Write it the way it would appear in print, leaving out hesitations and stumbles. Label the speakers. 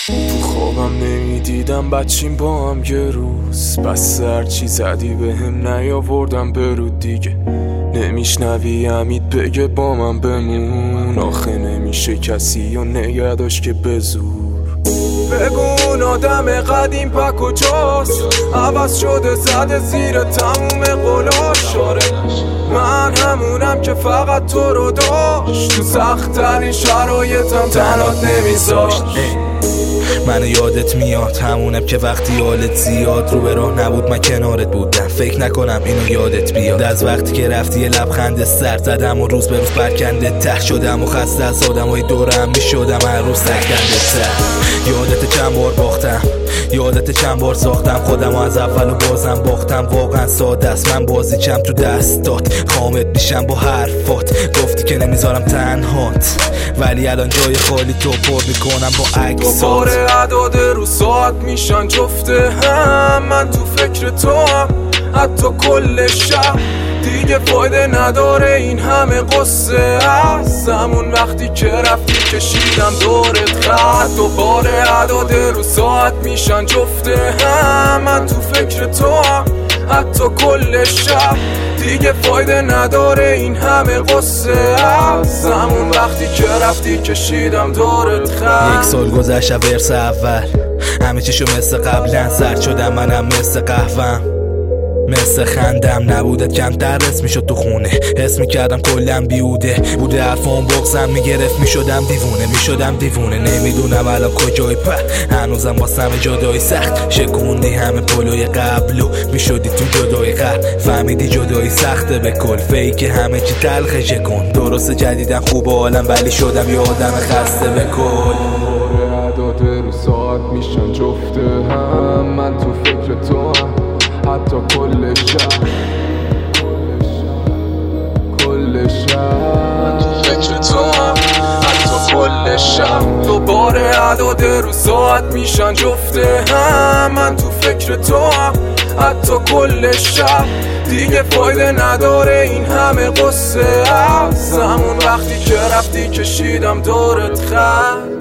Speaker 1: تو خوابم نمیدیدم بچیم با هم یه روز، بس هرچی زدی به هم نیاوردم برود دیگه. نمیشنوی امید بگه با من بمون، آخه نمیشه کسی و نگه داشت که به زور. بگو اون آدم قدیم پا کجاست، عوض شده زده زیر تموم قلاش. آره من همونم که فقط تو رو داشت، تو سخت‌ترین شرایطم تنات نمیذاشت.
Speaker 2: من یادت میاد همونم که وقتی حالت زیاد رو به راه نبود من کنارت بودم. فکر نکنم اینو یادت بیاد، از وقتی که رفتی یه لبخند سر زدم و روز به روز برکنده ته شدم و خسته از آدمای دورم میشدم هر روز سکنده تر. یادت چند بار باختم، یادت چند بار ساختم خودم و از اول و بازم باختم. واقعا ساده است من بازیچم تو دستات، خامت میشم با حرفات. گفتی که نمیذارم تنهات ولی الان جای خالی تو پر میکنم با عکسات.
Speaker 1: اعداد رو ساعت میشن جفته هم، من تو فکر تو هم حتی کل شب. دیگه فایده نداره این همه قصه هست، همون وقتی که رفتی کشیدم دورت خط. دوباره اعداد رو ساعت میشن جفته هم، من تو فکر تو هم حتی کل شب. دیگه فایده نداره این همه قصه هست، همون وقتی که رفتی کشیدم دورت خط.
Speaker 2: 1 سال گذشت ورس اول، همه چیشو مثل قبلا سرد شدم. منم مثل قهوهم مثل خندم نبودت کمتر رس میشد تو خونه. حس میکردم کلم بیوده بوده، حرفام بغزم میگرفت میشدم دیوونه. نمیدونم الان کجای هنوزم واسم جدایی سخت. شکوندی همه پلوی قبلو میشدی تو جدای قهر. فهمیدی جدایی سخته به کل، فیک همه چی تلخه شکن. درست جدیدم خوب عالم ولی شدم یه آدم خسته به کل.
Speaker 1: اعداد رو ساعت میشن جفته هم، من تو فکر تو هم حتی کل شب. من تو فکر تو هم حتی کل شب. دوباره اعداد رو ساعت میشن جفته هم، من تو فکر تو هم حتی کل شب. دیگه فایده نداره این همه قصه هست، همون وقتی که رفتی کشیدم دورت خط.